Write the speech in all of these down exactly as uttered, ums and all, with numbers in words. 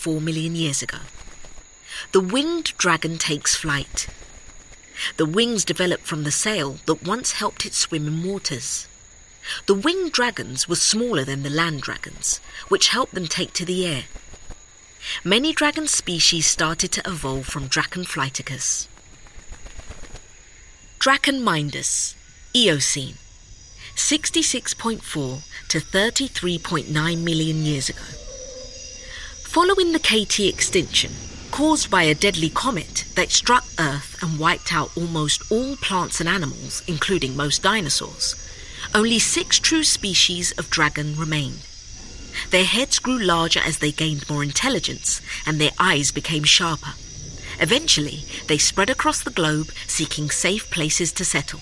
four million years ago. The winged dragon takes flight. The wings develop from the sail that once helped it swim in waters. The winged dragons were smaller than the land dragons, which helped them take to the air. Many dragon species started to evolve from Drachenflyticus. Drachenmindus, Eocene, sixty-six point four to thirty-three point nine million years ago. Following the K T extinction, caused by a deadly comet that struck Earth and wiped out almost all plants and animals, including most dinosaurs, only six true species of dragon remained. Their heads grew larger as they gained more intelligence, and their eyes became sharper. Eventually, they spread across the globe, seeking safe places to settle.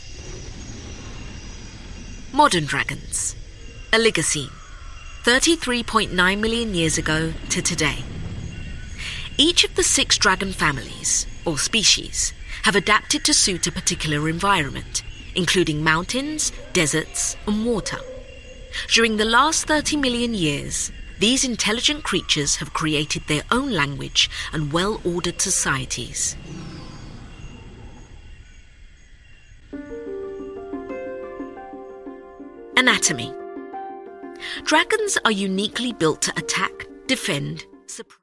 Modern dragons, Oligocene, thirty-three point nine million years ago to today. Each of the six dragon families, or species, have adapted to suit a particular environment, including mountains, deserts, and water. During the last thirty million years, these intelligent creatures have created their own language and well-ordered societies. Anatomy. Dragons are uniquely built to attack, defend, suppress.